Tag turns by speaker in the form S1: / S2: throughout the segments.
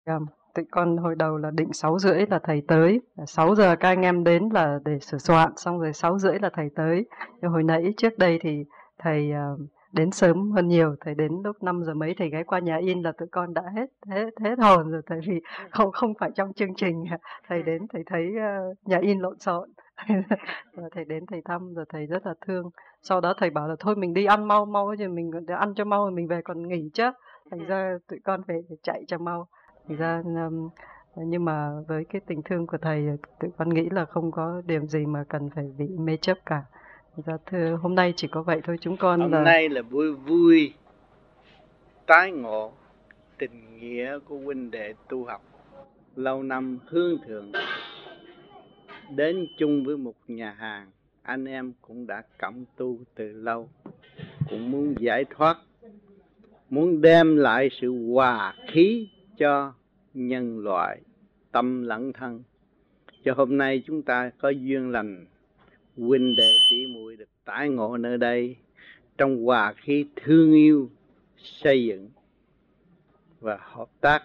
S1: Dạ, tụi con hồi đầu là định 6:30 là thầy tới, 6 giờ các anh em đến là để sửa soạn, xong rồi 6:30 là thầy tới. Nhưng hồi nãy trước đây thì thầy đến sớm hơn nhiều, thầy đến lúc 5 giờ mấy thầy ghé qua nhà in là tụi con đã hết hồn rồi, tại vì không không phải trong chương trình. Thầy đến thầy thấy nhà in lộn xộn. Rồi thầy đến thầy thăm rồi thầy rất là thương. Sau đó thầy bảo là thôi mình đi ăn mau mau rồi mình ăn cho mau rồi mình về còn nghỉ chứ. Thành ra tụi con phải chạy cho mau. Thành ra nhưng mà với cái tình thương của thầy tụi con nghĩ là không có điểm gì mà cần phải bị mê chấp cả. Thành ra thưa hôm nay chỉ có vậy thôi, chúng con
S2: Hôm
S1: là
S2: nay là vui vui tái ngộ tình nghĩa của huynh đệ tu học lâu năm hướng thượng, đến chung với một nhà hàng. Anh em cũng đã cộng tu từ lâu, cũng muốn giải thoát, muốn đem lại sự hòa khí cho nhân loại tâm lẫn thân. Cho hôm nay chúng ta có duyên lành, huynh đệ tỷ muội được tái ngộ nơi đây trong hòa khí thương yêu, xây dựng và hợp tác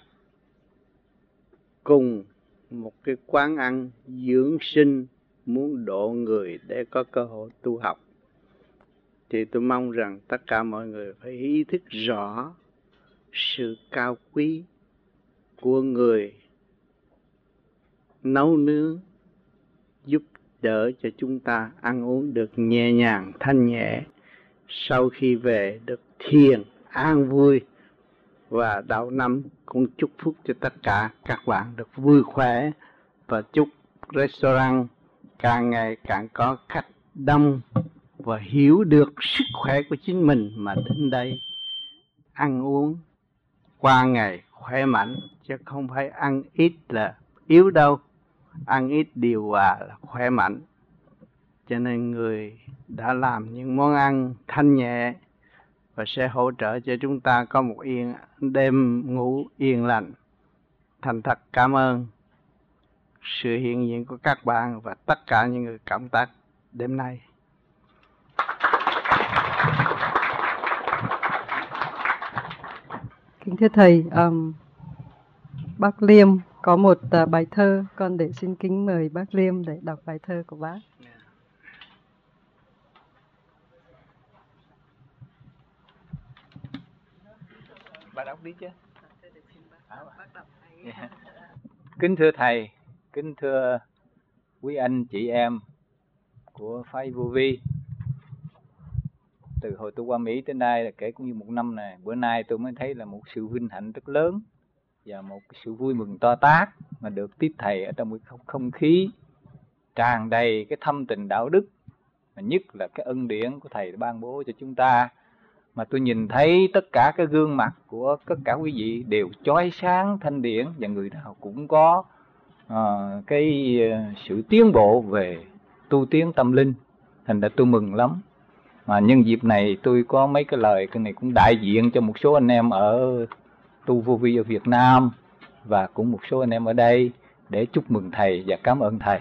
S2: cùng một cái quán ăn dưỡng sinh, muốn độ người để có cơ hội tu học. Thì tôi mong rằng tất cả mọi người phải ý thức rõ sự cao quý của người nấu nướng, giúp đỡ cho chúng ta ăn uống được nhẹ nhàng thanh nhẹ, sau khi về được thiền an vui. Và đầu năm cũng chúc phúc cho tất cả các bạn được vui khỏe, và chúc restaurant càng ngày càng có khách đông và hiểu được sức khỏe của chính mình mà đến đây ăn uống qua ngày khỏe mạnh, chứ không phải ăn ít là yếu đâu, ăn ít điều hòa là khỏe mạnh. Cho nên người đã làm những món ăn thanh nhẹ và sẽ hỗ trợ cho chúng ta có một đêm ngủ yên lành. Thành thật cảm ơn sự hiện diện của các bạn và tất cả những người cộng tác đêm nay.
S1: kính thưa thầy, bác Liêm có một bài thơ, con để xin kính mời bác Liêm để đọc bài thơ của bác.
S3: Bà đọc đi chứ. Kính thưa thầy, kính thưa quý anh chị em của phái Vô Vi. Từ hồi tôi qua Mỹ tới nay là kể cũng như một năm này, bữa nay tôi mới thấy là một sự vinh hạnh rất lớn và một sự vui mừng to tát mà được tiếp thầy ở trong cái không khí tràn đầy cái thâm tình đạo đức, mà nhất là cái ân điển của thầy ban bố cho chúng ta. Mà tôi nhìn thấy tất cả cái gương mặt của tất cả quý vị đều chói sáng thanh điển, và người nào cũng có cái sự tiến bộ về tu tiến tâm linh. Thành ra tôi mừng lắm. Mà nhân dịp này tôi có mấy cái lời, cái này cũng đại diện cho một số anh em ở tu vô vi ở Việt Nam và cũng một số anh em ở đây để chúc mừng thầy và cảm ơn thầy.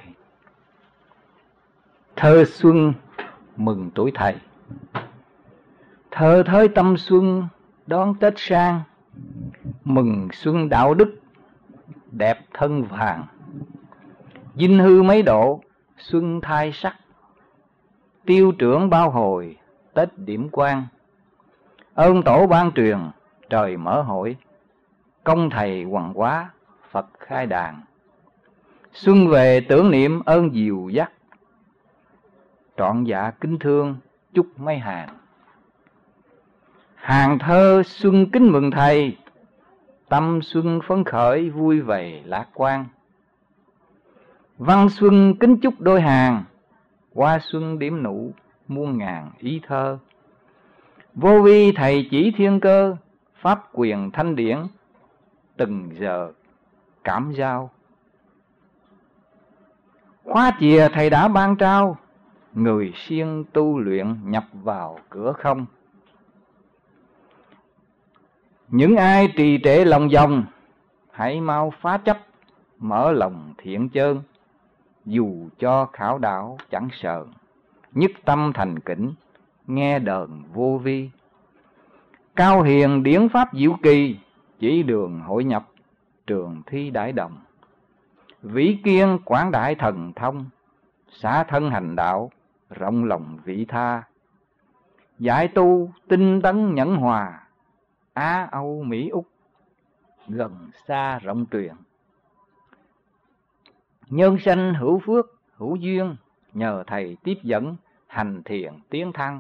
S3: Thơ xuân mừng tuổi thầy, thơ thới tâm xuân đón Tết sang, mừng xuân đạo đức đẹp thân vàng. Dinh hư mấy độ xuân thai sắc, tiêu trưởng bao hồi Tết điểm quan. Ơn tổ ban truyền trời mở hội, công thầy hoằng hóa Phật khai đàn. Xuân về tưởng niệm ơn dìu dắt, trọn dạ kính thương chúc mấy hàng. Hàng thơ xuân kính mừng thầy, tâm xuân phấn khởi vui vầy lạc quan. Văn xuân kính chúc đôi hàng, hoa xuân điểm nụ muôn ngàn ý thơ. Vô vi thầy chỉ thiên cơ, pháp quyền thanh điển từng giờ cảm giao. Khóa chìa thầy đã ban trao, người siêng tu luyện nhập vào cửa không. Những ai trì trệ lòng vòng, hãy mau phá chấp mở lòng thiện chơn. Dù cho khảo đạo chẳng sờn, nhất tâm thành kính nghe đờn vô vi. Cao hiền điển pháp diệu kỳ, chỉ đường hội nhập trường thi đại đồng. Vĩ kiên quảng đại thần thông, xả thân hành đạo, rộng lòng vị tha. Giải tu tinh tấn nhẫn hòa, Á Âu Mỹ Úc, gần xa rộng truyền. Nhân sanh hữu phước, hữu duyên, nhờ thầy tiếp dẫn, hành thiền tiến thăng.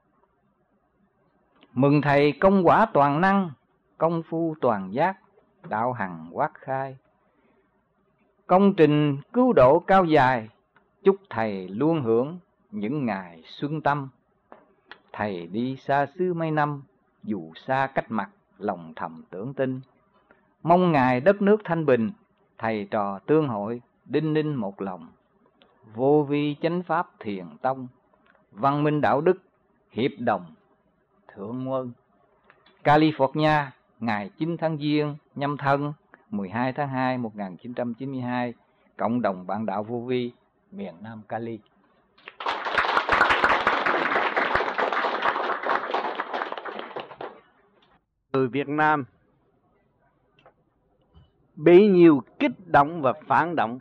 S3: Mừng thầy công quả toàn năng, công phu toàn giác, đạo hằng quát khai. Công trình cứu độ cao dài, chúc thầy luôn hưởng những ngày xuân tâm. Thầy đi xa xứ mấy năm, dù xa cách mặt, lòng thầm tưởng tin. Mong ngày đất nước thanh bình, thầy trò tương hội, đinh ninh một lòng. Vô vi chánh pháp thiền tông, văn minh đạo đức, hiệp đồng, thượng nguồn. California, ngày 9 tháng Giêng, nhâm thân, 12 tháng 2, 1992, cộng đồng bạn đạo vô vi, miền Nam Cali.
S2: Người Việt Nam bấy nhiêu kích động và phản động,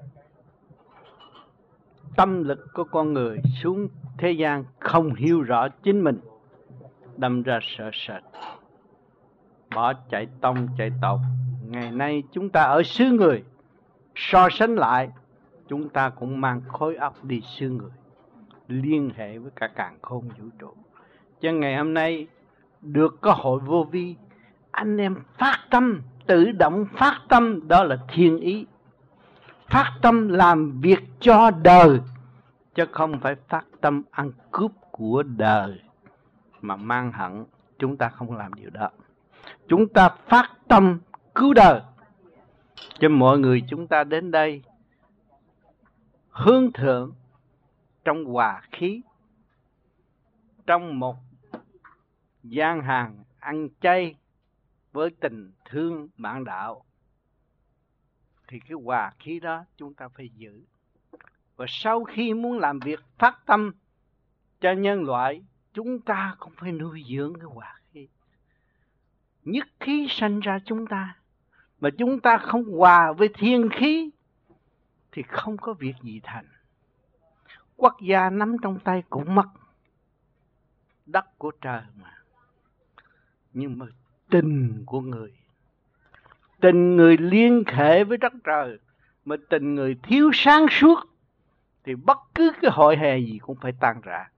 S2: tâm lực của con người xuống thế gian không hiểu rõ chính mình, đâm ra sợ sệt, bỏ chạy tông chạy tột. Ngày nay chúng ta ở xứ người, so sánh lại chúng ta cũng mang khối óc đi xứ người, liên hệ với cả càn khôn vũ trụ. Cho ngày hôm nay được có hội vô vi, anh em phát tâm, tự động phát tâm, đó là thiên ý. Phát tâm làm việc cho đời, chứ không phải phát tâm ăn cướp của đời mà mang hận. Chúng ta không làm điều đó. Chúng ta phát tâm cứu đời. Cho mọi người chúng ta đến đây hướng thượng trong hòa khí, trong một gian hàng ăn chay với tình thương bạn đạo, thì cái hòa khí đó chúng ta phải giữ. Và sau khi muốn làm việc phát tâm cho nhân loại, chúng ta cũng phải nuôi dưỡng cái hòa khí. Nhất khí sanh ra chúng ta, mà chúng ta không hòa với thiên khí thì không có việc gì thành. Quốc gia nắm trong tay cũng mất, đất của trời mà. Nhưng mà tình của người, tình người liên hệ với đất trời, mà tình người thiếu sáng suốt thì bất cứ cái hội hè gì cũng phải tan rã.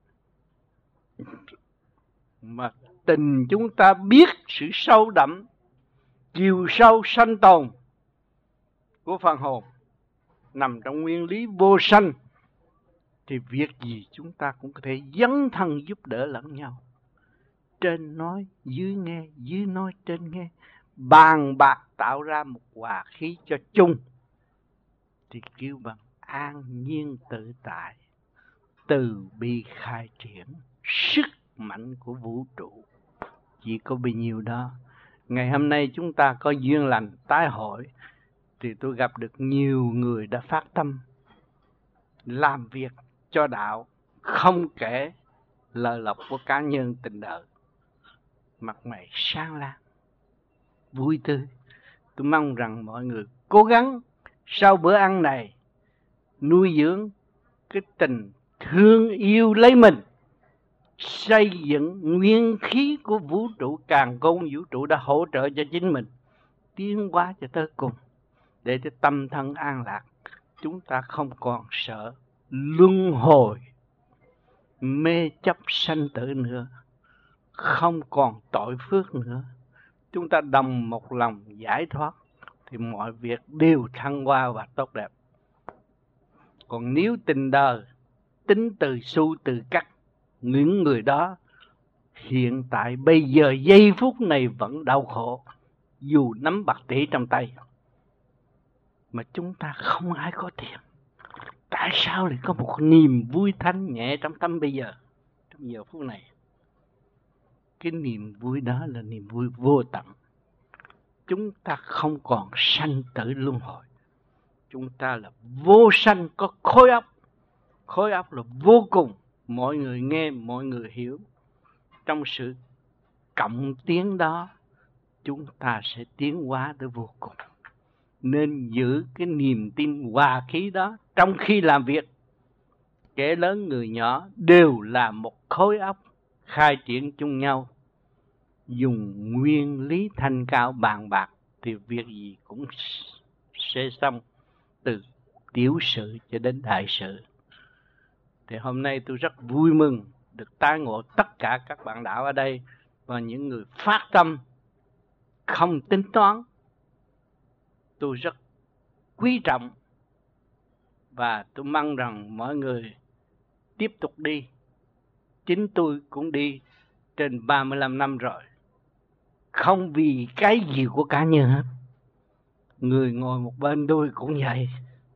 S2: Mà tình chúng ta biết sự sâu đậm, chiều sâu sanh tồn của phần hồn, nằm trong nguyên lý vô sanh, thì việc gì chúng ta cũng có thể dấn thân giúp đỡ lẫn nhau. Trên nói, dưới nghe, dưới nói, trên nghe, bàn bạc tạo ra một hòa khí cho chung, thì kêu bằng an nhiên tự tại, từ bi khai triển, sức mạnh của vũ trụ. Chỉ có bấy nhiêu đó. Ngày hôm nay chúng ta có duyên lành tái hội, thì tôi gặp được nhiều người đã phát tâm làm việc cho đạo, không kể lợi lộc của cá nhân tình đời, mặt mày sáng láng, vui tươi. Tôi mong rằng mọi người cố gắng sau bữa ăn này nuôi dưỡng cái tình thương yêu lấy mình, xây dựng nguyên khí của vũ trụ. Càn khôn vũ trụ đã hỗ trợ cho chính mình tiến hóa cho tới cùng, để cho tâm thân an lạc. Chúng ta không còn sợ luân hồi mê chấp sanh tử nữa, không còn tội phước nữa. Chúng ta đồng một lòng giải thoát thì mọi việc đều thăng hoa và tốt đẹp. Còn nếu tình đời tính từ xu từ cắt, những người đó hiện tại bây giờ giây phút này vẫn đau khổ, dù nắm bạc tỷ trong tay. Mà chúng ta không ai có tiền, tại sao lại có một niềm vui thanh nhẹ trong tâm bây giờ, trong giờ phút này? Cái niềm vui đó là niềm vui vô tận. Chúng ta không còn sanh tử luân hồi. Chúng ta là vô sanh, có khối óc. Khối óc là vô cùng. Mọi người nghe, mọi người hiểu. Trong sự cộng tiến đó, chúng ta sẽ tiến hóa tới vô cùng. nên giữ cái niềm tin hòa khí đó trong khi làm việc. Kẻ lớn người nhỏ đều là một khối óc khai triển chung nhau, dùng nguyên lý thanh cao bàn bạc thì việc gì cũng sẽ xong, từ tiểu sự cho đến đại sự. Thì hôm nay tôi rất vui mừng được tái ngộ tất cả các bạn đạo ở đây và những người phát tâm không tính toán. Tôi rất quý trọng và tôi mong rằng mọi người tiếp tục đi. Chính tôi cũng đi trên 35 năm rồi, không vì cái gì của cá nhân hết. Người ngồi một bên tôi cũng vậy.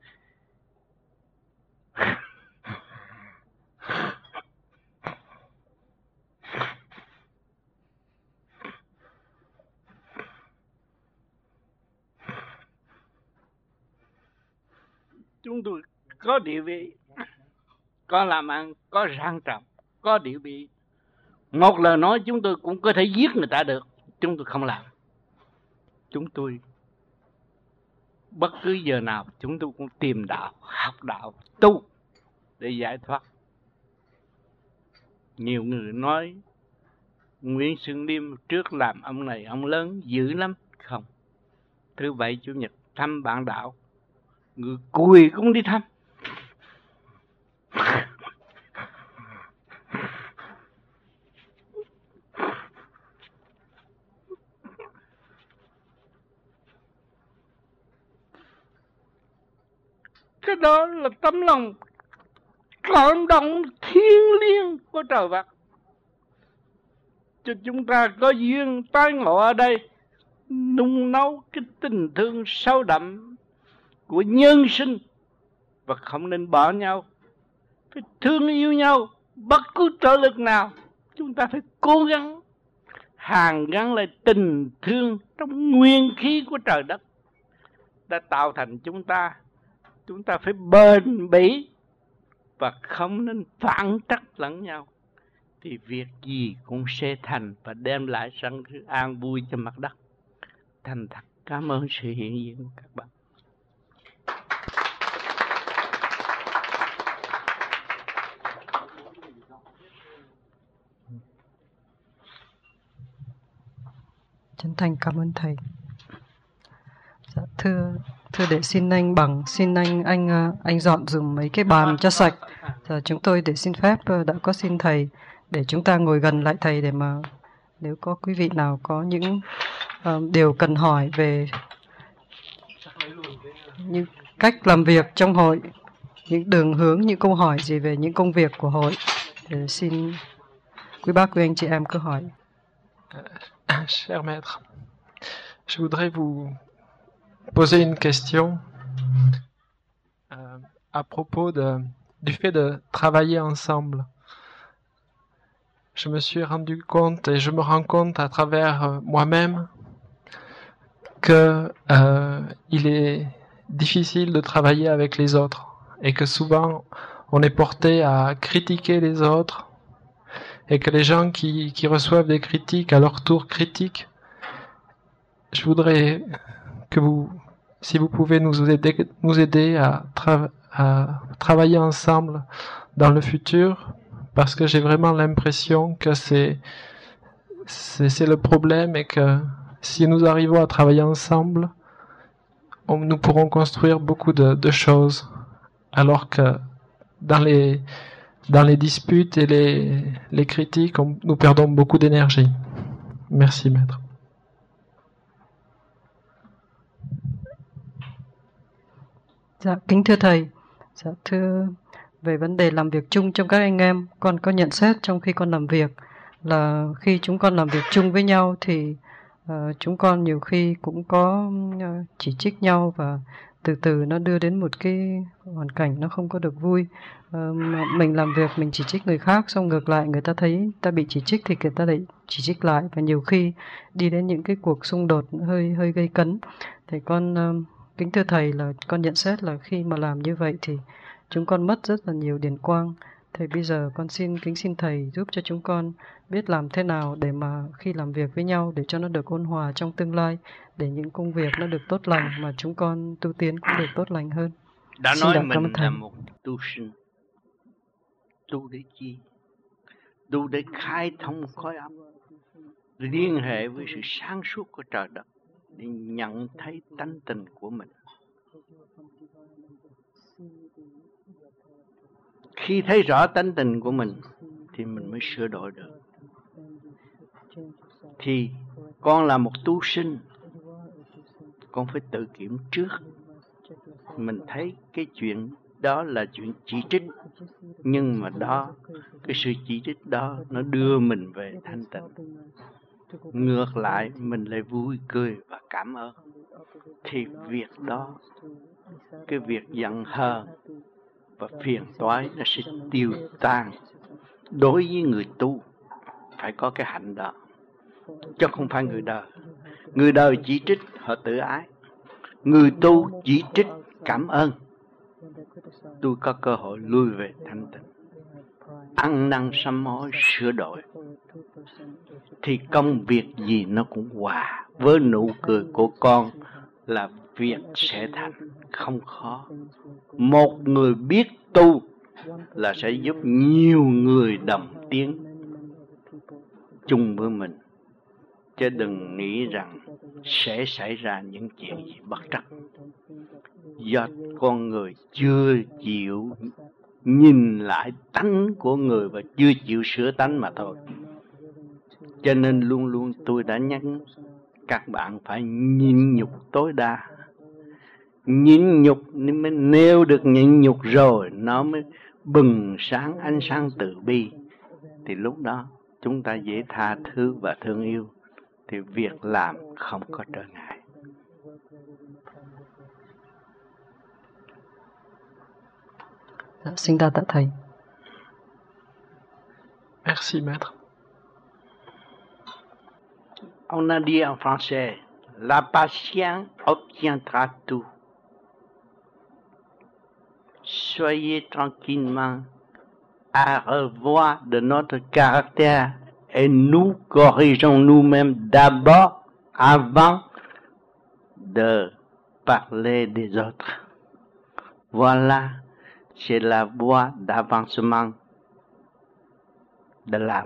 S2: Chúng tôi có địa vị, có làm ăn, có sang trọng, có địa vị. Một lời nói chúng tôi cũng có thể giết người ta được, chúng tôi không làm. Chúng tôi bất cứ giờ nào chúng tôi cũng tìm đạo, học đạo, tu để giải thoát. Nhiều người nói Nguyễn Xuân Liêm trước làm ông này ông lớn dữ lắm. Không, thứ bảy chủ nhật thăm bạn đạo, người cùi cũng đi thăm. Cái đó là tấm lòng cảm động thiêng liêng của trời Phật, cho chúng ta có duyên tái ngộ ở đây, nung nấu cái tình thương sâu đậm của nhân sinh, và không nên bỏ nhau, phải thương yêu nhau. Bất cứ trở lực nào chúng ta phải cố gắng hàn gắn lại tình thương trong nguyên khí của trời đất đã tạo thành chúng ta. Chúng ta phải bền bỉ và không nên phản trắc lẫn nhau, thì việc gì cũng sẽ thành và đem lại sự an vui cho mặt đất. Thành thật cảm ơn sự hiện diện của các bạn.
S1: Chân thành cảm ơn thầy. Dạ, thưa để xin anh dọn dùm mấy cái bàn cho sạch. Giờ chúng tôi để xin phép đã có xin thầy để chúng ta ngồi gần lại thầy, để mà nếu có quý vị nào có những điều cần hỏi về những cách làm việc trong hội, những đường hướng, những câu hỏi gì về những công việc của hội, thì xin quý bác quý anh chị em cứ hỏi.
S4: Cher maître, je voudrais vous poser une question à propos du fait de travailler ensemble. Je me suis rendu compte et je me rends compte à travers moi-même que il est difficile de travailler avec les autres et que souvent on est porté à critiquer les autres et que les gens qui reçoivent des critiques à leur tour critiquent. Je voudrais que si vous pouvez nous aider à travailler ensemble dans le futur, parce que j'ai vraiment l'impression que c'est le problème, et que si nous arrivons à travailler ensemble, nous pourrons construire beaucoup de choses, alors que dans les disputes et les critiques, nous perdons beaucoup d'énergie. Merci, maître.
S1: Dạ, kính thưa thầy. Dạ, thưa, về vấn đề làm việc chung trong các anh em, con có nhận xét trong khi con làm việc là khi chúng con làm việc chung với nhau thì chúng con nhiều khi cũng có chỉ trích nhau, và từ từ nó đưa đến một cái hoàn cảnh nó không có được vui. Mình làm việc mình chỉ trích người khác, xong ngược lại người ta thấy ta bị chỉ trích thì người ta lại chỉ trích lại, và nhiều khi đi đến những cái cuộc xung đột hơi gây cấn. Thì con kính thưa thầy là con nhận xét là khi mà làm như vậy thì chúng con mất rất là nhiều điển quang, Thầy bây giờ con kính xin thầy giúp cho chúng con biết làm thế nào để mà khi làm việc với nhau để cho nó được ôn hòa trong tương lai, để những công việc nó được tốt lành mà chúng con tu tiến cũng được tốt lành hơn.
S2: Đã
S1: Xin
S2: nói
S1: cảm ơn
S2: mình
S1: thầy.
S2: là một tu sinh. Tu để chi? Tu để khai thông khối óc, liên hệ với sự sáng suốt của trời đất, để nhận thấy tánh tình của mình. Khi thấy rõ tánh tình của mình thì mình mới sửa đổi được. Thì con là một tu sinh, con phải tự kiểm trước. Mình thấy cái chuyện đó là chuyện chỉ trích, nhưng mà đó, cái sự chỉ trích đó nó đưa mình về thanh tịnh. Ngược lại mình lại vui cười và cảm ơn. Thì việc đó, cái việc giận hờn và phiền toái nó sẽ tiêu tan. Đối với người tu phải có cái hạnh đó, chứ không phải người đời. Người đời chỉ trích họ tự ái, người tu chỉ trích cảm ơn. Tôi có cơ hội lui về thanh tịnh, ăn năn sám hối sửa đổi, thì công việc gì nó cũng hòa. Với nụ cười của con là việc sẽ thành, không khó. Một người biết tu là sẽ giúp nhiều người đồng tiến chung với mình, chứ đừng nghĩ rằng sẽ xảy ra những chuyện gì bất trắc, do con người chưa chịu nhìn lại tánh của người và chưa chịu sửa tánh mà thôi. Cho nên luôn luôn tôi đã nhắc các bạn phải nhịn nhục tối đa. Nhịn nhục nên mới nêu được nhịn nhục rồi nó mới bừng sáng ánh sáng từ bi. Thì lúc đó chúng ta dễ tha thứ và thương yêu, thì việc làm không có trở ngại.
S1: Xin đa tạ thầy.
S4: Merci maître.
S2: On a dit en français, la patience obtiendra tout. Soyez tranquillement à revoir de notre caractère et nous corrigeons nous-mêmes d'abord avant de parler des autres. Voilà, c'est la voie d'avancement de l'âme.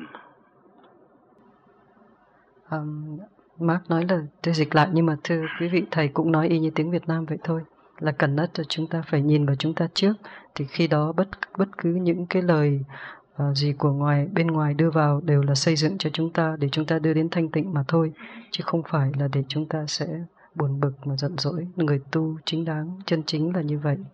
S1: Mark nói là tôi dịch lại, nhưng mà thưa quý vị, thầy cũng nói y như tiếng Việt Nam vậy thôi, là cần nhất là chúng ta phải nhìn vào chúng ta trước, thì khi đó bất cứ những cái lời gì của bên ngoài đưa vào đều là xây dựng cho chúng ta, để chúng ta đưa đến thanh tịnh mà thôi, chứ không phải là để chúng ta sẽ buồn bực mà giận dỗi. Người tu chính đáng chân chính là như vậy.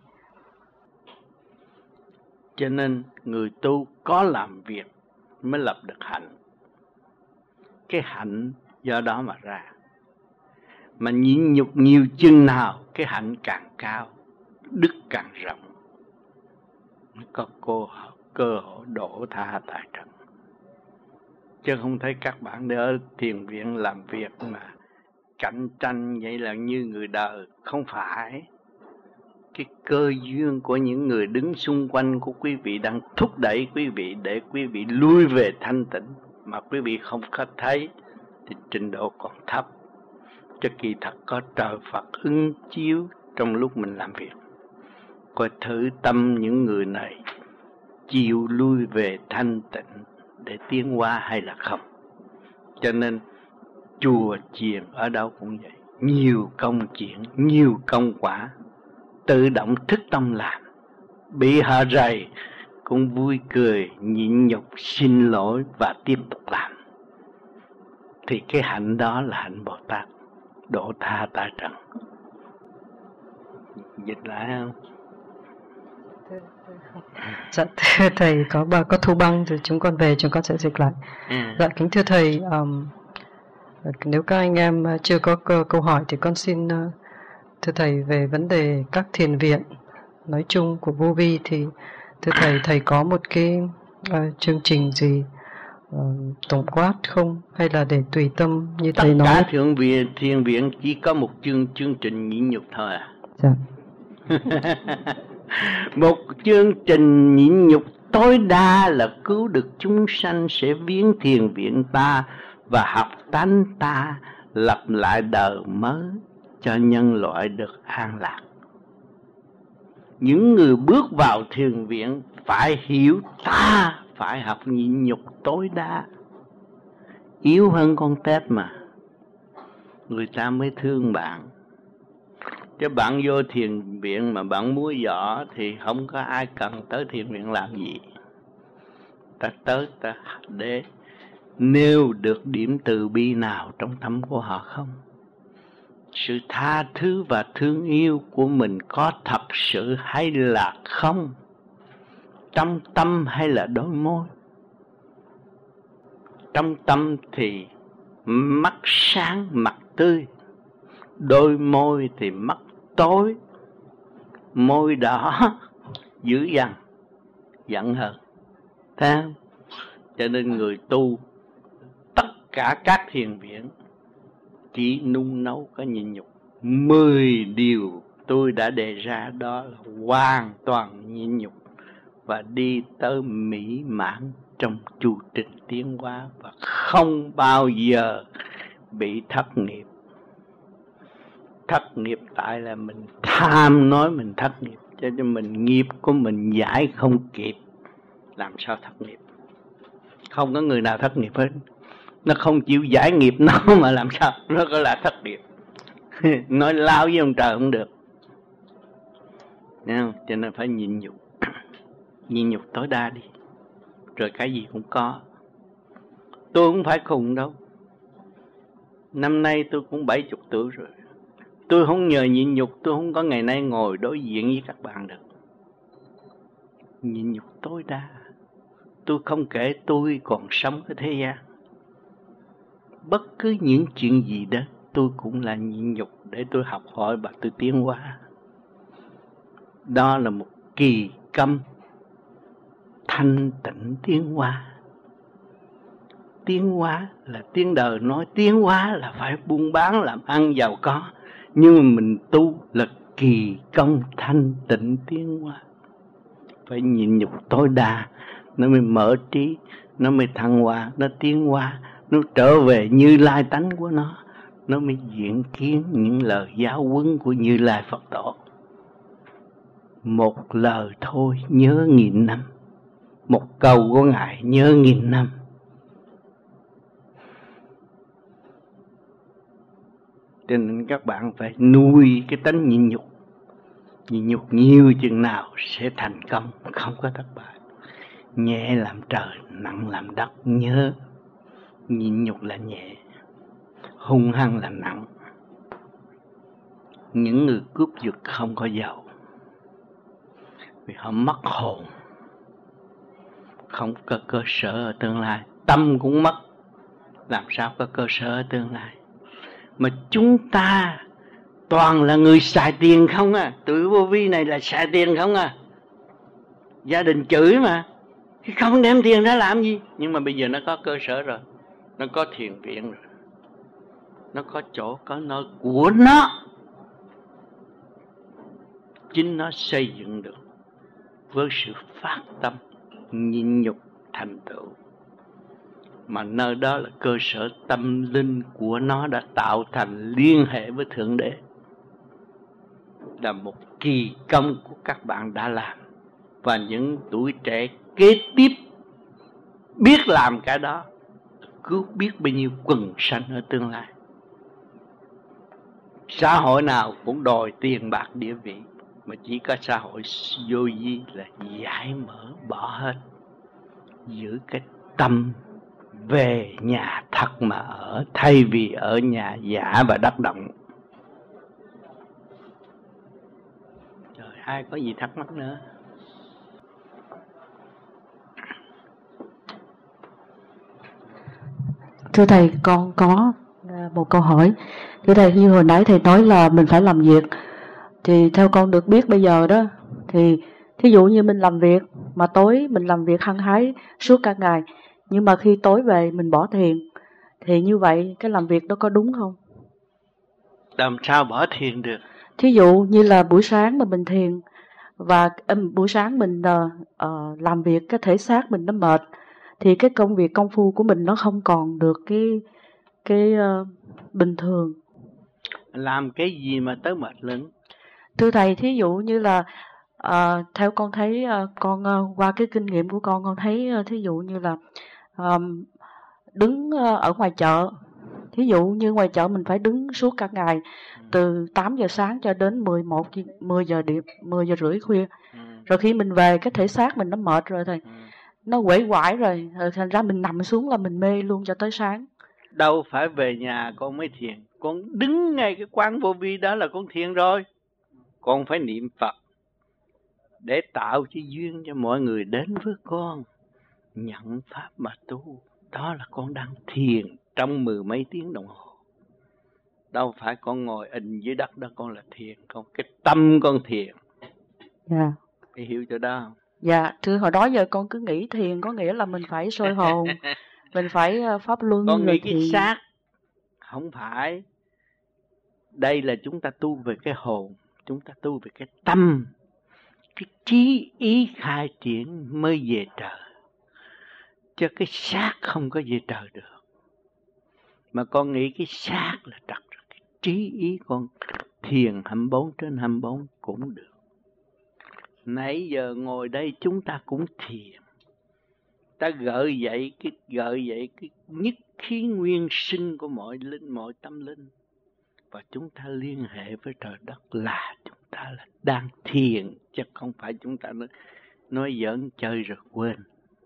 S2: Cho nên người tu có làm việc mới lập được hạnh. Cái hạnh do đó mà ra. Mà nhịn nhục nhiều chừng nào, cái hạnh càng cao, đức càng rộng, có cơ hội đổ tha tại trần. Chứ không thấy các bạn ở thiền viện làm việc mà cạnh tranh vậy là như người đời. Không phải. Cái cơ duyên của những người đứng xung quanh của quý vị đang thúc đẩy quý vị để quý vị lui về thanh tịnh, mà quý vị không có thấy thì trình độ còn thấp. Cho kỳ thật có trời Phật ứng chiếu trong lúc mình làm việc. Coi thử tâm những người này chịu lui về thanh tịnh để tiến hóa hay là không. Cho nên chùa chiền ở đâu cũng vậy, nhiều công chuyện, nhiều công quả, tự động thức tâm làm, bị họ rầy cũng vui cười, nhịn nhục, xin lỗi và tiếp tục làm. Thì cái hạnh đó là hạnh Bồ Tát, độ tha tại trần. Dịch lại không?
S1: Dạ thưa thầy, có thu băng rồi chúng con về, chúng con sẽ dịch lại. Dạ kính thưa thầy, nếu các anh em chưa có câu hỏi thì con xin thưa thầy về vấn đề các thiền viện nói chung của Vô Vi, thì thưa thầy có một cái chương trình gì tổng quát không, hay là để tùy tâm như thầy nói?
S2: Tất cả thiền viện chỉ có một chương trình nhịn nhục thôi à?
S1: Dạ.
S2: Một chương trình nhịn nhục tối đa là cứu được chúng sanh, sẽ viếng thiền viện ta và học tánh ta, lập lại đời mới cho nhân loại được an lạc. Những người bước vào thiền viện phải hiểu ta phải học nhịn nhục tối đa. Yếu hơn con tép mà, người ta mới thương bạn. Chứ bạn vô thiền viện mà bạn múa giỏ thì không có ai cần tới thiền viện làm gì. Ta tới ta để nêu được điểm từ bi nào trong tâm của họ không? Sự tha thứ và thương yêu của mình có thật sự hay là không? Trong tâm hay là đôi môi? Trong tâm thì mắt sáng mặt tươi, đôi môi thì mắt tối, môi đỏ dữ dằn, giận hờn. Thấy không? Cho nên người tu tất cả các thiền viện chỉ nung nấu có nhịn nhục. 10 điều tôi đã đề ra đó là hoàn toàn nhịn nhục và đi tới mỹ mãn trong chu trình tiến hóa, và không bao giờ bị thất nghiệp. Thất nghiệp tại là mình tham nói mình thất nghiệp, cho nên mình nghiệp của mình giải không kịp, làm sao thất nghiệp? Không có người nào thất nghiệp hết. Nó không chịu giải nghiệp nó mà làm sao nó có là thất nghiệp. Nói lao với ông trời không được. Thấy không? Cho nên phải nhịn nhục. Nhịn nhục tối đa đi, rồi cái gì cũng có. Tôi không phải khùng đâu. Năm nay tôi cũng 70 tuổi rồi. Tôi không nhờ nhịn nhục, tôi không có ngày nay ngồi đối diện với các bạn được. Nhịn nhục tối đa. Tôi không kể tôi còn sống ở thế gian. Bất cứ những chuyện gì đó tôi cũng là nhịn nhục để tôi học hỏi và tôi tiến hóa. Đó là một kỳ công thanh tịnh tiến hóa. Tiến hóa là tiếng đời nói tiến hóa là phải buôn bán làm ăn giàu có. Nhưng mà mình tu là kỳ công thanh tịnh tiến hóa. Phải nhịn nhục tối đa, nó mới mở trí, nó mới thăng hoa, nó tiến hóa, nó trở về Như Lai tánh của nó mới diễn kiến những lời giáo huấn của Như Lai Phật Tổ. Một lời thôi nhớ 1000 năm, một câu của Ngài nhớ 1000 năm. Cho nên các bạn phải nuôi cái tánh nhịn nhục. Nhịn nhục nhiều chừng nào sẽ thành công, không có thất bại. Nhẹ làm trời, nặng làm đất. Nhớ, nhịn nhục là nhẹ, hung hăng là nặng. Những người cướp giật không có giàu, vì họ mất hồn, không có cơ sở ở tương lai. Tâm cũng mất, làm sao có cơ sở ở tương lai? Mà chúng ta toàn là người xài tiền không à. Tụi vô vi này là xài tiền không à. Gia đình chửi mà, không đem tiền ra làm gì. Nhưng mà bây giờ nó có cơ sở rồi, nó có thiền viện rồi, nó có chỗ, có nơi của nó. Chính nó xây dựng được với sự phát tâm nhịn nhục thành tựu. Mà nơi đó là cơ sở tâm linh của nó đã tạo thành liên hệ với Thượng Đế. Là một kỳ công của các bạn đã làm. Và những tuổi trẻ kế tiếp biết làm cái đó, cứu biết bao nhiêu quần sanh ở tương lai. Xã hội nào cũng đòi tiền bạc địa vị, mà chỉ có xã hội vô vi là giải mở bỏ hết, giữ cái tâm về nhà thật mà ở, thay vì ở nhà giả và đất động. Rồi ai có gì thắc mắc nữa?
S5: Thưa thầy, con có một câu hỏi. Thưa thầy, như hồi nãy thầy nói là mình phải làm việc, thì theo con được biết bây giờ đó, thì thí dụ như mình làm việc mà tối mình làm việc hăng hái suốt cả ngày, nhưng mà khi tối về mình bỏ thiền, thì như vậy cái làm việc đó có đúng không?
S2: Làm sao bỏ thiền được?
S5: Thí dụ như là buổi sáng mà mình thiền, và buổi sáng mình làm việc cái thể xác mình nó mệt, thì cái công việc công phu của mình nó không còn được cái bình thường.
S2: Làm cái gì mà tới mệt lưng?
S5: Thưa thầy, thí dụ như là theo con thấy con qua cái kinh nghiệm của con thấy thí dụ như là đứng ở ngoài chợ, thí dụ như ngoài chợ mình phải đứng suốt cả ngày, từ 8 giờ sáng cho đến 10 giờ rưỡi khuya. Rồi khi mình về cái thể xác mình nó mệt rồi thầy, nó uể oải rồi, thành ra mình nằm xuống là mình mê luôn cho tới sáng.
S2: Đâu phải về nhà con mới thiền, con đứng ngay cái quán vô vi đó là con thiền rồi. Con phải niệm Phật để tạo cái duyên cho mọi người đến với con, nhận pháp mà tu. Đó là con đang thiền trong 10 mấy tiếng đồng hồ. Đâu phải con ngồi ình dưới đất đó con là thiền, con cái tâm con thiền.
S5: Dạ.
S2: Để hiểu cho đó không?
S5: Dạ, thưa hồi đó giờ con cứ nghĩ thiền có nghĩa là mình phải soi hồn, mình phải pháp luân.
S2: Con nghĩ cái
S5: thiền.
S2: xác, không phải. Đây là chúng ta tu về cái hồn, chúng ta tu về cái tâm. Cái trí ý khai triển mới về trời. Chứ cái xác không có về trời được. Mà con nghĩ cái xác là trật rồi. Cái trí ý con thiền 24/24 cũng được. Nãy giờ ngồi đây chúng ta cũng thiền. Ta gợi dậy cái nhất khí nguyên sinh của mọi linh, mọi tâm linh. Và chúng ta liên hệ với trời đất là chúng ta là đang thiền, chứ không phải chúng ta nói giỡn chơi rồi quên.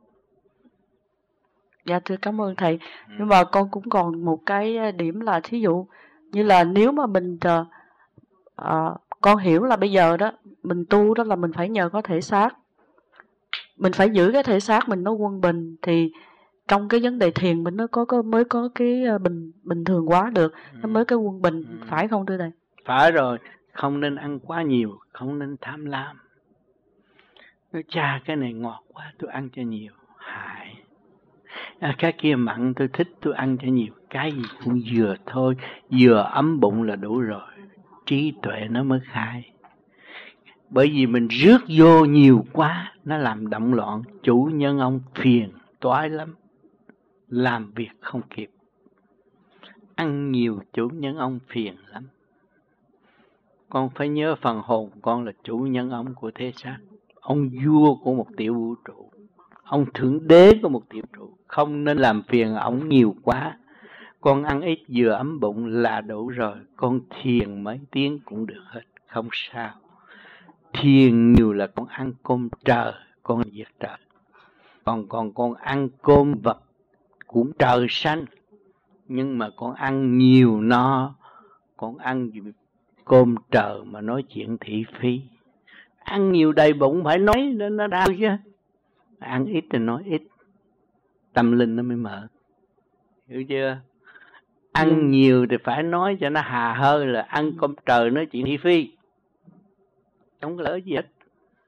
S5: Dạ thưa cảm ơn thầy. Nhưng mà con cũng còn một cái điểm là thí dụ như là nếu mà mình con hiểu là bây giờ đó mình tu đó là mình phải nhờ có thể xác, mình phải giữ cái thể xác mình nó quân bình, thì trong cái vấn đề thiền mình nó mới có cái bình thường quá được, nó mới cái quân bình, phải không thưa thầy?
S2: Phải rồi, không nên ăn quá nhiều, không nên tham lam. Nói cha cái này ngọt quá tôi ăn cho nhiều, hại. Cái kia mặn tôi thích tôi ăn cho nhiều, cái gì cũng vừa thôi, vừa ấm bụng là đủ rồi. Trí tuệ nó mới khai. Bởi vì mình rước vô nhiều quá, nó làm động loạn, chủ nhân ông phiền toái lắm, làm việc không kịp. Ăn nhiều chủ nhân ông phiền lắm. Con phải nhớ phần hồn con là chủ nhân ông của thế xác, ông vua của một tiểu vũ trụ, ông thượng đế của một tiểu vũ trụ. Không nên làm phiền ông nhiều quá. Con ăn ít vừa ấm bụng là đủ rồi. Con thiền mấy tiếng cũng được hết, không sao. Thiền nhiều là con ăn cơm trời, con diệt trời. Còn con ăn cơm vật cũng trời xanh, nhưng mà con ăn nhiều no, con ăn cơm trời mà nói chuyện thị phi. Ăn nhiều đầy bụng phải nói nó đau chứ. Ăn ít thì nói ít, tâm linh nó mới mở. Hiểu chưa? Ăn nhiều thì phải nói cho nó hà hơi là ăn cơm trời nói chuyện thị phi. Không có lợi gì hết.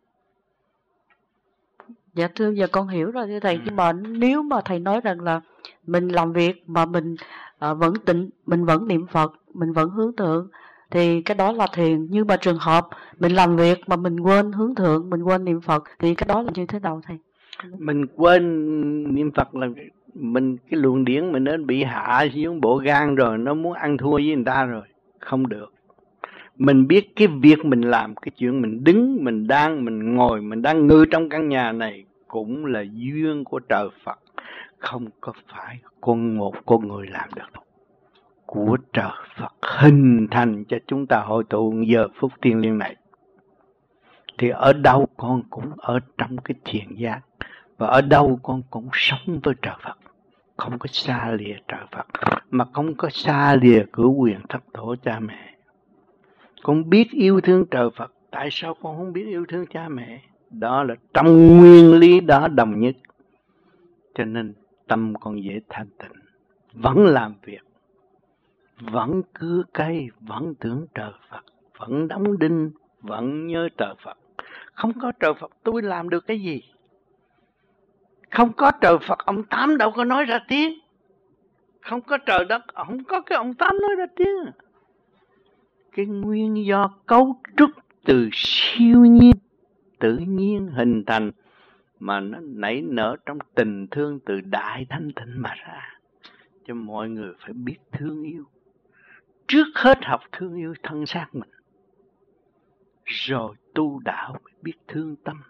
S5: Dạ thưa, giờ con hiểu rồi thưa thầy. Nhưng mà nếu mà thầy nói rằng là mình làm việc mà mình vẫn tịnh, mình vẫn niệm Phật, mình vẫn hướng thượng, thì cái đó là thiền. Nhưng mà trường hợp mình làm việc mà mình quên hướng thượng, mình quên niệm Phật, thì cái đó là như thế nào thầy?
S2: Mình quên niệm Phật là mình cái luồng điển mình đến bị hạ xuống bộ gan rồi, nó muốn ăn thua với người ta rồi, không được. Mình biết cái việc mình làm, cái chuyện mình đứng, mình đang, mình ngồi, mình đang ngự trong căn nhà này cũng là duyên của trời Phật, không có phải một con người làm được. Của trời Phật hình thành cho chúng ta hội tụ giờ phút thiêng liêng này. Thì ở đâu con cũng ở trong cái thiền giác, và ở đâu con cũng sống với trời Phật, không có xa lìa trời Phật, mà không có xa lìa cửu quyền thất tổ cha mẹ. Con biết yêu thương trời Phật, tại sao con không biết yêu thương cha mẹ? Đó là trong nguyên lý đó đồng nhất. Cho nên tâm con dễ thanh tịnh, vẫn làm việc, vẫn cưa cây, vẫn tưởng trời Phật, vẫn đóng đinh, vẫn nhớ trời Phật. Không có trời Phật tôi làm được cái gì? Không có trời Phật ông Tám đâu có nói ra tiếng. Không có trời đất, không có cái ông Tám nói ra tiếng. Cái nguyên do cấu trúc từ siêu nhiên tự nhiên hình thành, mà nó nảy nở trong tình thương từ đại thanh tịnh mà ra. Cho mọi người phải biết thương yêu. Trước hết học thương yêu thân xác mình, rồi tu đạo mới biết thương tâm.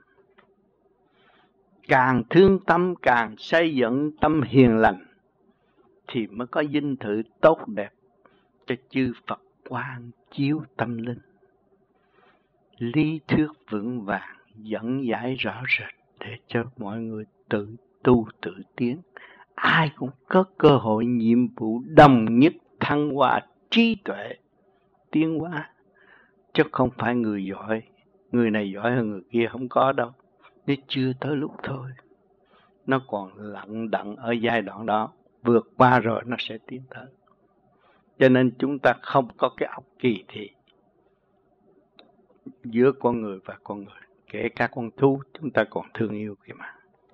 S2: Càng thương tâm, càng xây dựng tâm hiền lành, thì mới có dinh thự tốt đẹp cho chư Phật quang chiếu tâm linh. Lý thuyết vững vàng, dẫn giải rõ rệt để cho mọi người tự tu tự tiến. Ai cũng có cơ hội nhiệm vụ đồng nhất thăng hoa trí tuệ tiến hóa, chứ không phải người giỏi, người này giỏi hơn người kia, không có đâu. Nếu chưa tới lúc thôi, nó còn lận đận ở giai đoạn đó, vượt qua rồi nó sẽ tiến tới. Cho nên chúng ta không có cái óc kỳ thị giữa con người và con người. Kể cả con thú chúng ta còn thương yêu kìa mà.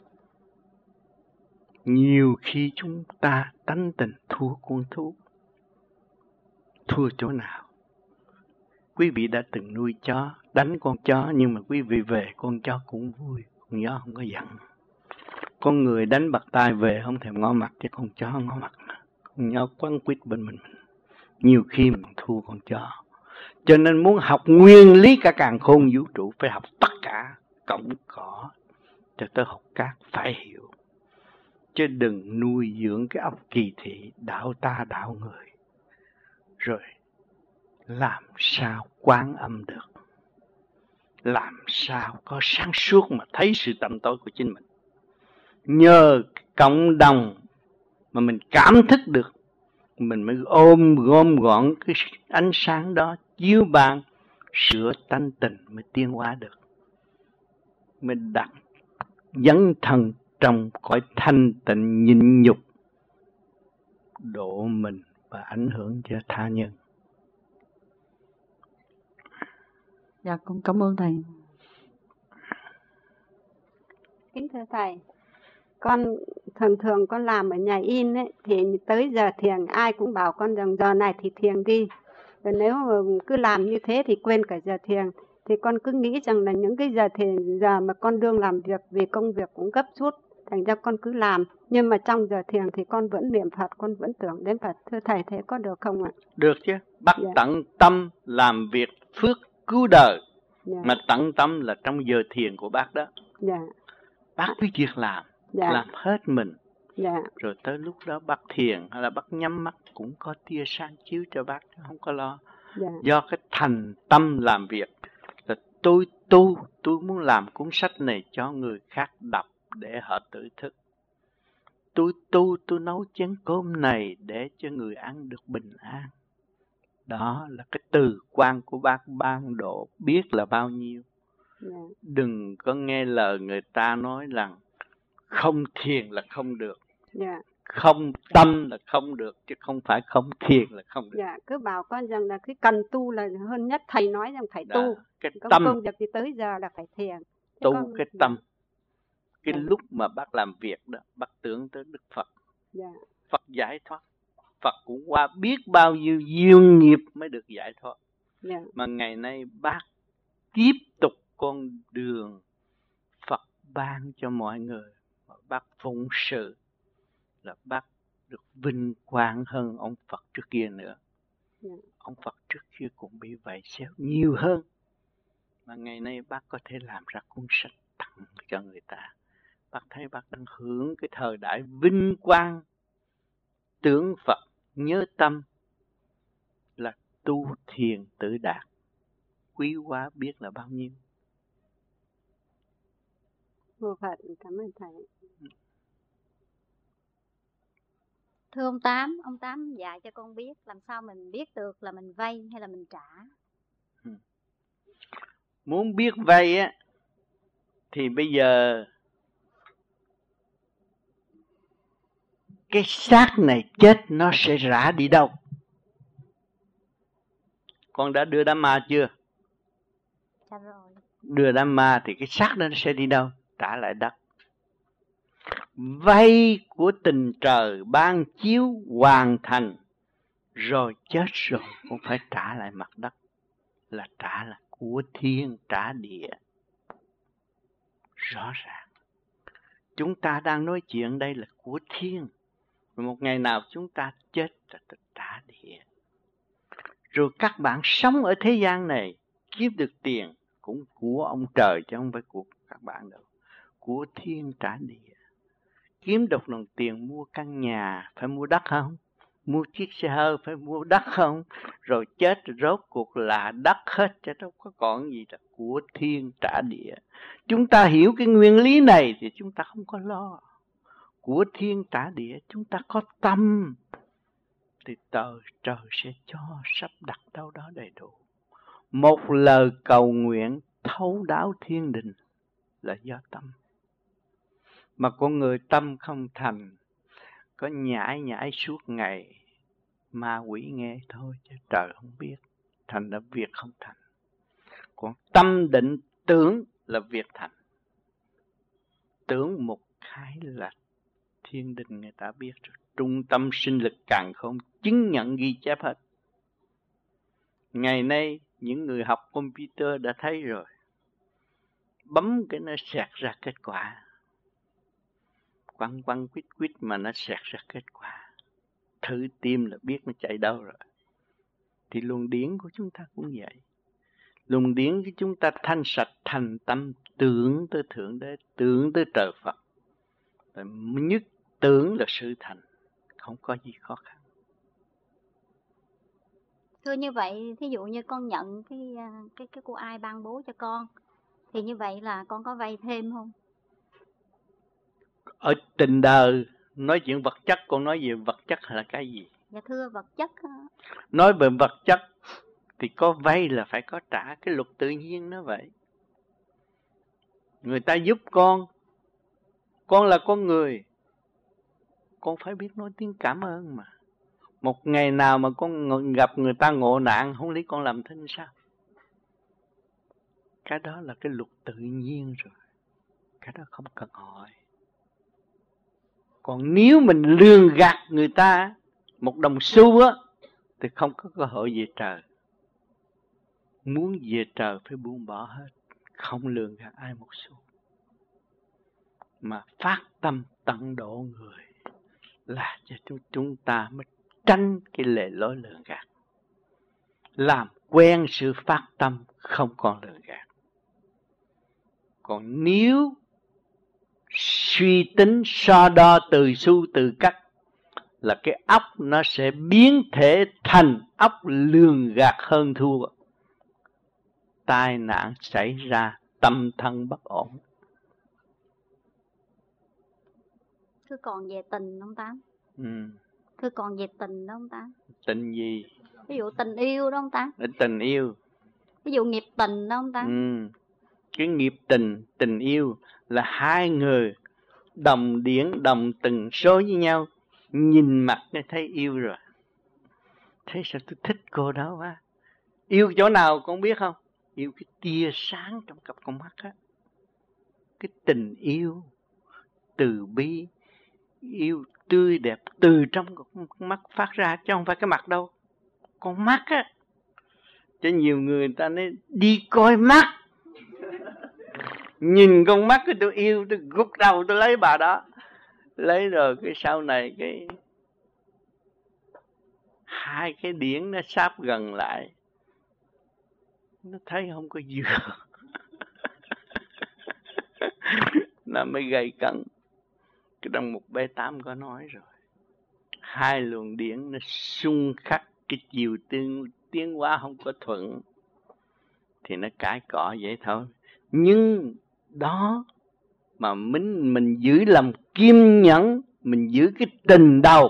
S2: Nhiều khi chúng ta tánh tình thua con thú. Thua chỗ nào? Quý vị đã từng nuôi chó, đánh con chó, nhưng mà quý vị về con chó cũng vui, con chó không có giận. Con người đánh bạc tai về không thèm ngó mặt, chứ con chó ngó mặt. Con chó quấn quýt bên mình. Nhiều khi mình thua con chó. Cho nên muốn học nguyên lý cả càn khôn vũ trụ, phải học tất cả cổng cỏ cho tới học cát, phải hiểu. Chứ đừng nuôi dưỡng cái óc kỳ thị, đạo ta đạo người. Rồi làm sao quán âm được? Làm sao có sáng suốt mà thấy sự tầm tối của chính mình? Nhờ cộng đồng mà mình cảm thức được, mình mới gom gọn cái ánh sáng đó, chiếu ban sửa tánh tình mới tiến hóa được. Mình đặt dấn thân trong cõi thanh tịnh nhịn nhục, độ mình và ảnh hưởng cho tha nhân.
S5: Dạ, con cảm ơn thầy.
S6: Kính thưa thầy, con thường con làm ở nhà in ấy, thì tới giờ thiền ai cũng bảo con rằng giờ này thì thiền đi. Và nếu mà cứ làm như thế thì quên cả giờ thiền. Thì con cứ nghĩ rằng là những cái giờ thiền, giờ mà con đương làm việc vì công việc cũng gấp rút, thành ra con cứ làm. Nhưng mà trong giờ thiền thì con vẫn niệm Phật, con vẫn tưởng đến Phật. Thưa thầy, thế có được không ạ?
S2: Được chứ, bắt tận tâm làm việc phước cứu đời. Mà tận tâm là trong giờ thiền của bác đó. Bác cứ việc làm hết mình. Rồi tới lúc đó bác thiền hay là bác nhắm mắt cũng có tia sáng chiếu cho bác, không có lo. Do cái thành tâm làm việc. Là tôi muốn làm cuốn sách này cho người khác đọc để họ tự thức. Tôi nấu chén cơm này để cho người ăn được bình an. Đó là cái từ quan của bác ban độ biết là bao nhiêu. Đừng có nghe lời người ta nói rằng không thiền là không được. Không tâm là không được, chứ không phải không thiền là không được.
S6: Cứ bảo con rằng là cái cần tu là hơn nhất. Thầy nói rằng phải tu.
S2: Cái tâm,
S6: công việc thì tới giờ là phải thiền.
S2: Tu cái tâm. Cái lúc mà bác làm việc đó, bác tưởng tới Đức Phật. Phật giải thoát. Phật cũng qua biết bao nhiêu duyên nghiệp mới được giải thoát. Mà ngày nay bác tiếp tục con đường Phật ban cho mọi người. Bác phụng sự là bác được vinh quang hơn ông Phật trước kia nữa. Ông Phật trước kia cũng bị vậy xéo nhiều hơn. Mà ngày nay bác có thể làm ra cuốn sách tặng cho người ta. Bác thấy bác đang hưởng cái thời đại vinh quang. Tưởng Phật nhớ tâm là tu thiền tự đạt. Quý hóa biết là bao nhiêu.
S6: Vô Phật, cảm ơn thầy.
S7: Thưa ông Tám dạy cho con biết làm sao mình biết được là mình vay hay là mình trả.
S2: Muốn biết vay á thì bây giờ cái xác này chết nó sẽ rã đi đâu? Con đã đưa đám ma chưa?
S7: Dạ rồi.
S2: Đưa đám ma thì cái xác đó nó sẽ đi đâu? Trả lại đất. Vay của tình trời ban chiếu hoàn thành rồi chết rồi cũng phải trả lại mặt đất. Là trả là của thiên trả địa. rõ ràng. Chúng ta đang nói chuyện đây là của thiên. Một ngày nào chúng ta chết là trả địa. Rồi các bạn sống ở thế gian này, kiếm được tiền cũng của ông trời chứ không phải của các bạn đâu. Của thiên trả địa. Kiếm được đồng tiền mua căn nhà, phải mua đất không? Mua chiếc xe hơi phải mua đất không? Rồi chết rốt cuộc là đất hết, chứ đâu có còn gì là của thiên trả địa. Chúng ta hiểu cái nguyên lý này thì chúng ta không có lo. Của thiên trả địa, chúng ta có tâm thì trời sẽ cho sắp đặt đâu đó đầy đủ. Một lời cầu nguyện thấu đáo thiên đình là do tâm. Mà con người tâm không thành, có nhảy suốt ngày, ma quỷ nghe thôi chứ trời không biết, thành là việc không thành. Còn tâm định tưởng là việc thành. Tưởng một cái là thiên đình người ta biết rồi. Trung tâm sinh lực càn khôn chứng nhận ghi chép hết. Ngày nay những người học computer đã thấy rồi. Bấm cái nó xẹt ra kết quả. Quăng quýt mà nó xẹt ra kết quả. Thử tim là biết nó chạy đâu rồi. Thì luồng điển của chúng ta cũng vậy. Luồng điển của chúng ta thanh sạch thành tâm, tưởng tới Thượng Đế, tưởng tới trời Phật. Nhất tưởng là sự thành, không có gì khó khăn.
S7: Thưa như vậy, thí dụ như con nhận cái của ai ban bố cho con, thì như vậy là con có vay thêm không?
S2: Ở tình đời nói chuyện vật chất, con nói về vật chất là cái gì?
S7: Dạ thưa, vật chất.
S2: Nói về vật chất thì có vay là phải có trả, cái luật tự nhiên nó vậy. Người ta giúp con là con người, con phải biết nói tiếng cảm ơn mà. Một ngày nào mà con gặp người ta ngộ nạn, không lý con làm thế sao? Cái đó là cái luật tự nhiên rồi. Cái đó không cần hỏi. Còn nếu mình lường gạt người ta một đồng xu á, thì không có cơ hội về trời. Muốn về trời phải buông bỏ hết, không lường gạt ai một xu. Mà phát tâm tận độ người là cho chúng ta mới tránh cái lề lối lường gạt. Làm quen sự phát tâm không còn lường gạt. Còn nếu suy tính so đo từ xu từ cắt là cái óc nó sẽ biến thể thành óc lường gạt hơn thua. Tai nạn xảy ra, tâm thân bất ổn.
S7: Thưa còn về tình không Tám? Thưa còn về tình đó không Tám?
S2: Tình gì?
S7: Ví dụ tình yêu đó không Tám?
S2: Tình yêu.
S7: Ví dụ nghiệp tình đó không Tám?
S2: Cái nghiệp tình yêu là hai người đồng điển, đồng tần số với nhau, nhìn mặt nó thấy yêu rồi. Thế sao tôi thích cô đó quá? Yêu chỗ nào con biết không? Yêu cái tia sáng trong cặp con mắt á. Cái tình yêu từ bi, yêu tươi đẹp từ trong con mắt phát ra, chứ không phải cái mặt đâu. Con mắt á. Cho nhiều người ta nói đi coi mắt. Nhìn con mắt cái tôi yêu, tôi gục đầu tôi lấy bà đó. Lấy rồi cái sau này cái hai cái điển nó sáp gần lại, nó thấy không có vừa. Nó mới gây cấn. Cái trong một B8 có nói rồi, hai luồng điển nó xung khắc, cái chiều tiến hóa không có thuận thì nó cãi cọ vậy thôi. Nhưng đó mà mình giữ lòng kiên nhẫn, mình giữ cái tình đầu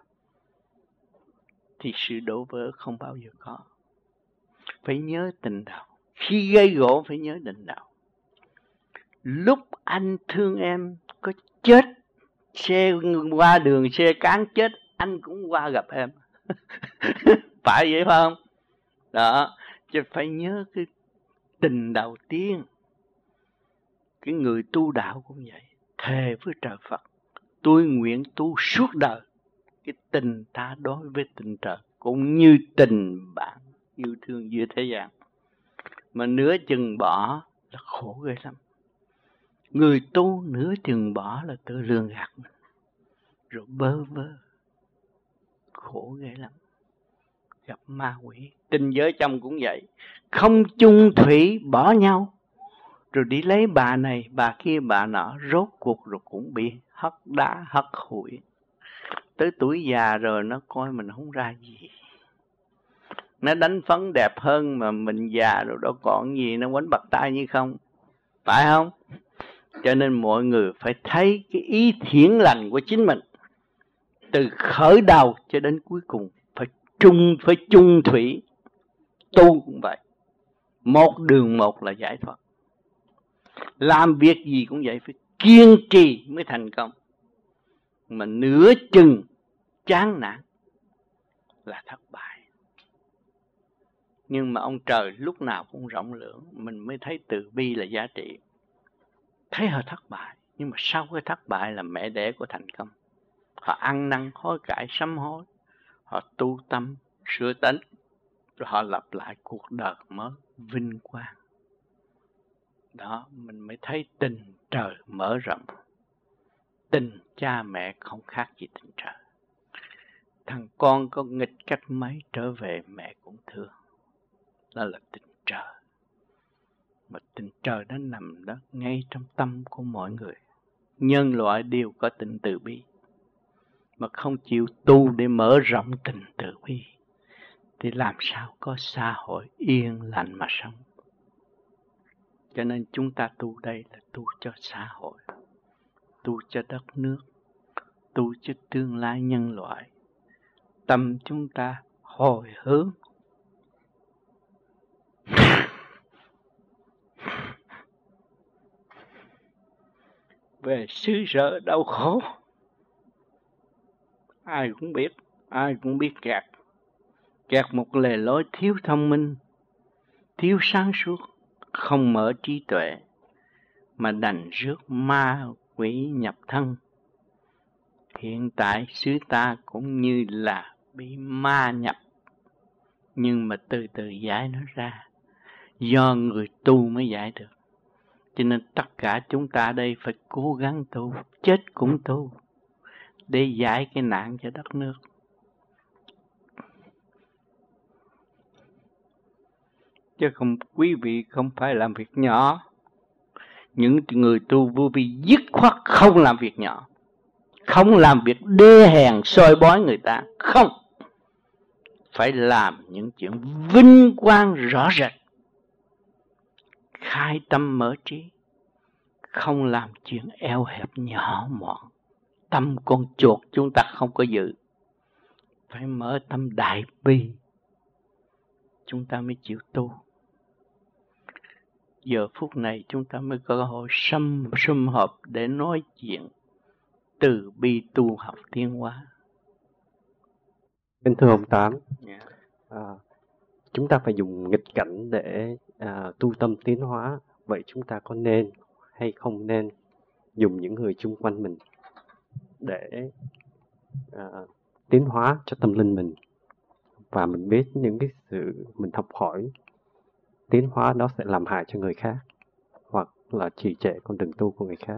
S2: thì sự đổ vỡ không bao giờ có. Phải nhớ tình đầu. Khi gây gỗ phải nhớ tình đầu. Lúc anh thương em có chết, xe qua đường xe cán chết, anh cũng qua gặp em. Phải vậy phải không? Đó, chứ phải nhớ cái tình đầu tiên. Cái người tu đạo cũng vậy. Thề với trời Phật, tôi nguyện tu suốt đời. Cái tình ta đối với tình trời cũng như tình bạn yêu thương giữa thế gian. Mà nửa chừng bỏ là khổ ghê lắm. Người tu nửa chừng bỏ là tự lường gạt mình, rồi bơ vơ, khổ ghê lắm. Gặp ma quỷ. Tình vợ chồng cũng vậy, không chung thủy bỏ nhau, rồi đi lấy bà này bà kia bà nọ, rốt cuộc rồi cũng bị hất đá hất hủi. Tới tuổi già rồi nó coi mình không ra gì, nó đánh phấn đẹp hơn mà mình già rồi đâu còn gì, nó quánh bạc tay như không, phải không? Cho nên mọi người phải thấy cái ý thiện lành của chính mình từ khởi đầu cho đến cuối cùng, phải chung thủy. Tu cũng vậy, một đường một là giải thoát. Làm việc gì cũng vậy, phải kiên trì mới thành công. Mà nửa chừng chán nản là thất bại. Nhưng mà ông trời lúc nào cũng rộng lượng, mình mới thấy từ bi là giá trị. Thấy họ thất bại, nhưng mà sau cái thất bại là mẹ đẻ của thành công. Họ ăn năn hối cải sám hối, họ tu tâm sửa tánh, rồi họ lặp lại cuộc đời mới vinh quang. Đó, mình mới thấy tình trời mở rộng. Tình cha mẹ không khác gì tình trời. Thằng con có nghịch cách mấy trở về mẹ cũng thương. Đó là tình trời. Mà tình trời nó nằm đó ngay trong tâm của mọi người. Nhân loại đều có tình từ bi, mà không chịu tu để mở rộng tình từ bi thì làm sao có xã hội yên lành mà sống. Cho nên chúng ta tu đây là tu cho xã hội, tu cho đất nước, tu cho tương lai nhân loại. Tâm chúng ta hồi hướng về xứ sở đau khổ. Ai cũng biết kẹt một lề lối thiếu thông minh, thiếu sáng suốt, không mở trí tuệ, mà đành rước ma quỷ nhập thân. Hiện tại xứ ta cũng như là bị ma nhập, nhưng mà từ từ giải nó ra, do người tu mới giải được. Cho nên tất cả chúng ta đây phải cố gắng tu, chết cũng tu, để giải cái nạn cho đất nước. Chứ không, quý vị không phải làm việc nhỏ. Những người tu vô vi dứt khoát không làm việc nhỏ, không làm việc đê hèn soi bói người ta, không. Phải làm những chuyện vinh quang rõ rệt, khai tâm mở trí, không làm chuyện eo hẹp nhỏ mọn. Tâm con chuột chúng ta không có giữ, phải mở tâm đại bi, chúng ta mới chịu tu. Giờ phút này chúng ta mới có cơ hội sum họp để nói chuyện từ bi tu học tiến hóa.
S8: Kính thưa ông Tám, chúng ta phải dùng nghịch cảnh để tu tâm tiến hóa. Vậy chúng ta có nên hay không nên dùng những người chung quanh mình để tiến hóa cho tâm linh mình? Và mình biết những cái sự mình học hỏi tiến hóa đó sẽ làm hại cho người khác, hoặc là trì trệ con đường tu của người khác.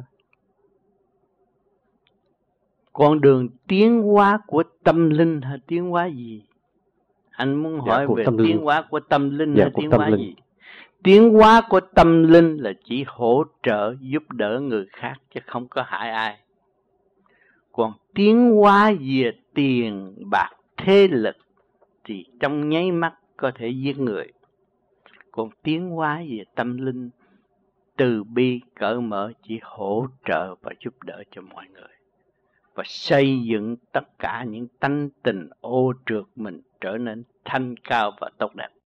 S2: Con đường tiến hóa của tâm linh hay tiến hóa gì? Anh muốn hỏi về tiến hóa của tâm linh hay tiến hóa gì? Tiến hóa của tâm linh là chỉ hỗ trợ giúp đỡ người khác chứ không có hại ai. Còn tiến hóa về tiền bạc thế lực thì trong nháy mắt có thể giết người. Còn tiến hóa về tâm linh, từ bi cởi mở chỉ hỗ trợ và giúp đỡ cho mọi người, và xây dựng tất cả những tánh tình ô trượt mình trở nên thanh cao và tốt đẹp.